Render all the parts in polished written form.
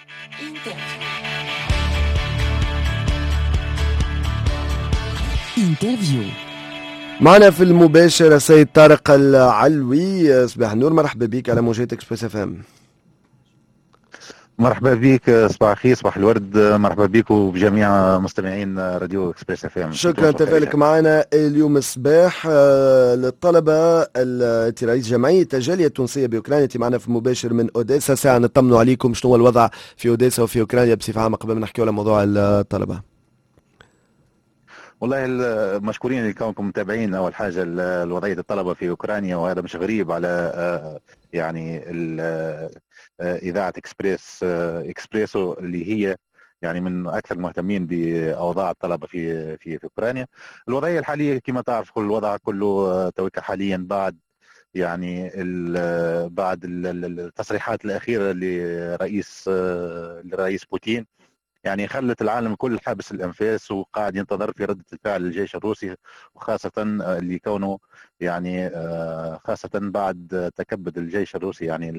انترفيو. معنا في المباشر السيد طارق العلوي. صباح النور، مرحبا بك على موجات اكسبريس اف ام. مرحبا بك، صباح الخير، صباح الورد، مرحبا بك وبجميع مستمعين راديو اكسبريس اف ام. شكرا تفالك معنا اليوم الصباح. للطلبة رئيس جمعية الجالية التونسية بأوكرانيا معنا في المباشر من أوديسا. ساعة نطمنوا عليكم شنو هو الوضع في أوديسا وفي أوكرانيا بصفة عامة قبل ما نحكيو على موضوع الطلبة. والله مشكورين لكونكم متابعين. اول حاجه الوضعيه الطلبه في اوكرانيا، وهذا مش غريب على يعني اذاعه اكسبريسو اللي هي يعني من اكثر المهتمين باوضاع الطلبه في اوكرانيا. الوضعيه الحاليه كما تعرف كل الوضع كله تويك حاليا بعد يعني بعد التصريحات الاخيره لرئيس بوتين، يعني خلت العالم كل حابس الانفاس وقاعد ينتظر في رده الفعل الجيش الروسي، وخاصه اللي كونه يعني خاصه بعد تكبد الجيش الروسي يعني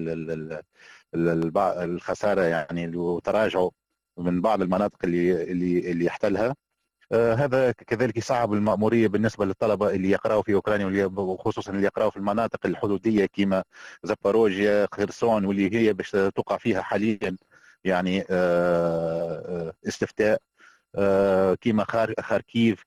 الخساره يعني وتراجعه من بعض المناطق اللي يحتلها. هذا كذلك يصعب المأمورية بالنسبة للطلبة اللي يقرأوا في أوكرانيا، وخصوصا اللي يقرأوا في المناطق الحدودية كما زاباروجيا، خرسون، واللي هي باش توقع فيها حاليا يعني استفتاء، كيما خاركيف،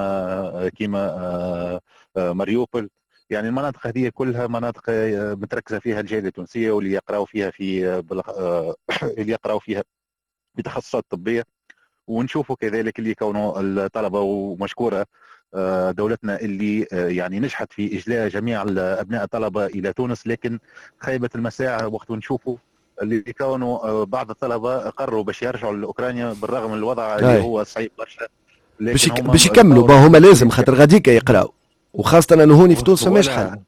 كيما ماريوبول. يعني المناطق هذه كلها مناطق متركزه فيها الجاليه التونسيه، واللي يقراوا فيها اللي يقراوا فيها بتخصصات طبيه. ونشوفوا كذلك اللي كونوا الطلبه، ومشكوره دولتنا اللي يعني نجحت في اجلاء جميع ابناء الطلبه الى تونس، لكن خيبه المساعي وقت نشوفوا اللي كانوا بعض الطلبه قرروا باش يرجعوا لاوكرانيا بالرغم من الوضع اللي هو صعيب برشا. باش يكملوا هما لازم خاطر غاديك يقراوا، وخاصه انه هوني في تونس فماش حل.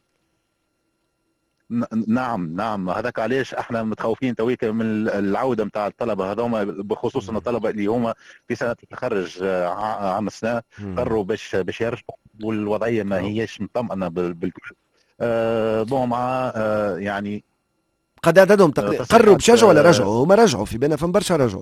نعم هذاك علاش احنا متخوفين تويك من العوده نتاع الطلبه هذوما، بخصوصا الطلبه اللي هما في سنه التخرج عام السنه قرروا باش يرجعوا، والوضعيه ما هيش مطمئنه بالكل. بون مع يعني قد عددهم قرروا باش يرجعوا ولا رجعوا؟ هما رجعوا في بالنا فم برشا رجعوا.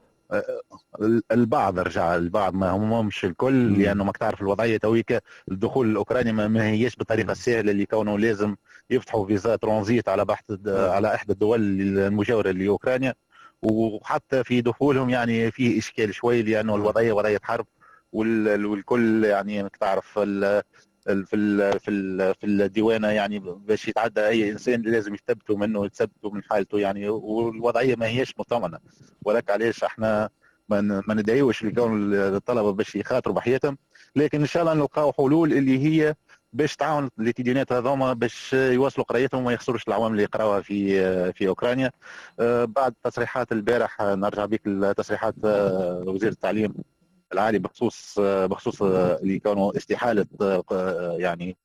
البعض رجع، البعض ما هم مش الكل، لانه ماك تعرف الوضعيه تويك الدخول الاوكراني ما هيش بالطريقه السهله، اللي كونه لازم يفتحوا فيزا ترانزيت على على احدى الدول المجاوره لاوكرانيا، وحتى في دخولهم يعني فيه اشكال شوي، لانه الوضعيه وضعيه حرب، والكل يعني ماك تعرف في الديوانه يعني باش يتعدى اي انسان لازم يثبتوا من حالته يعني، والوضعيه ما هيش مطمئنه. ولك علاش احنا ما ندعيوش لكون الطلبه باش يخاطروا بحياتهم، لكن ان شاء الله نلقاو حلول اللي هي باش تعاون الاتديانات هذوما باش يواصلوا قرايتهم وما يخسروش العوام اللي يقراوها في اوكرانيا. بعد تصريحات البارح، نرجع بك لتصريحات وزير التعليم العالي بخصوص اللي كانوا استحاله يعني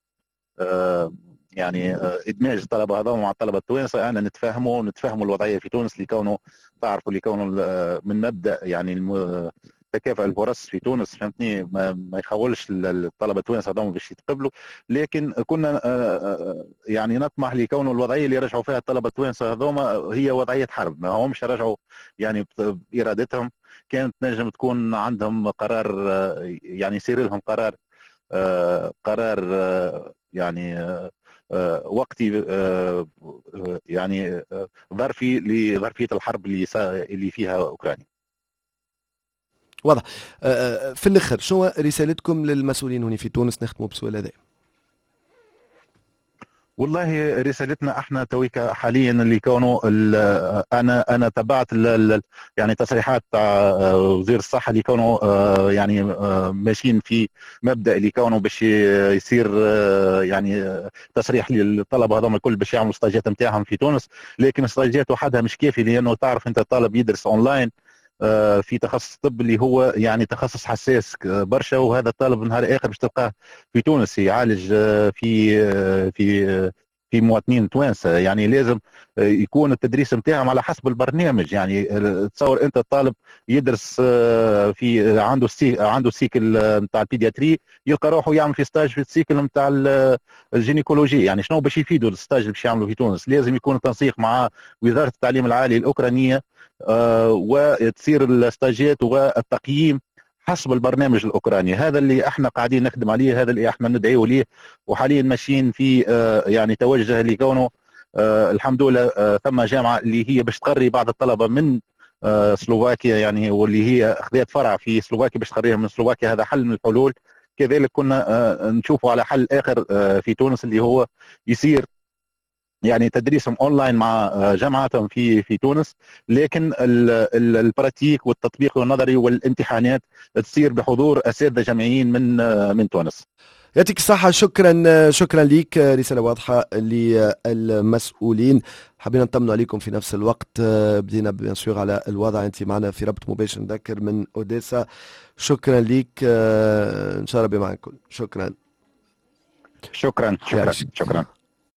ادماج الطلبه هذول مع الطلبه التوانسه. انا نتفاهموا الوضعيه في تونس، اللي كانوا تعرفوا اللي كانوا من مبدا يعني تكافؤ الفرص في تونس، فهمتني، ما يخولش الطلبه التوانسه هذول باش يتقبلوا، لكن كنا يعني نطمح لكون الوضعيه اللي رجعوا فيها الطلبه التوانسه هذوما هي وضعيه حرب، ما همش رجعوا يعني بارادتهم. كانت نجم تكون عندهم قرار، يعني يصير لهم قرار يعني وقتي يعني ظرفي لظرفيه الحرب اللي فيها اوكرانيا. واضح. في الاخر شو رسالتكم للمسؤولين هنا في تونس؟ نختموا بالسؤال هذا. والله رسالتنا احنا تويك حاليا اللي كانوا انا تبعت يعني تصريحات وزير الصحه اللي كانوا يعني ماشيين في مبدا اللي كانوا باش يصير يعني تصريح للطلبه هذول الكل باش يعملوا ستاجات نتاعهم في تونس، لكن الستاجات وحدها مش كافي، لانه تعرف انت الطالب يدرس اونلاين في تخصص طب اللي هو يعني تخصص حساس برشا، وهذا الطالب نهار اخر باش تلقاه في تونس يعالج في في مواطنين توانسه. يعني لازم يكون التدريس نتاعهم على حسب البرنامج. يعني تصور انت الطالب يدرس في عنده سيكل نتاع البيدياتري، يلقى روحه يعمل في ستاج في السيكل نتاع الجينيكولوجي. يعني شنو باش يفيدوا الستاج اللي باش يعملوا في تونس؟ لازم يكون التنسيق مع وزاره التعليم العالي الاوكرانيه، وتصير الستاجات والتقييم حسب البرنامج الاوكراني. هذا اللي احنا قاعدين نخدم عليه، هذا اللي احنا ندعيه ليه، وحاليا ماشيين في يعني توجه لكونه الحمد لله ثم جامعه اللي هي باش تقري بعض الطلبه من سلوفاكيا، يعني واللي هي اخذت فرع في سلوفاكيا باش تقريها من سلوفاكيا. هذا حل من الحلول. كذلك كنا نشوفوا على حل اخر في تونس اللي هو يصير يعني تدريسهم اونلاين مع جامعاتهم في تونس، لكن البراتيك والتطبيق والنظري والامتحانات تصير بحضور اساتذه جامعيين من تونس. يعطيك الصحة. شكرا ليك. رسالة واضحة للمسؤولين. حبينا نطمنوا عليكم في نفس الوقت. بدينا بيان سور على الوضع. انت معنا في ربط مباشر نذكر من اوديسا. شكرا ليك. ان شاء الله بمعكم. شكرا. شكرا.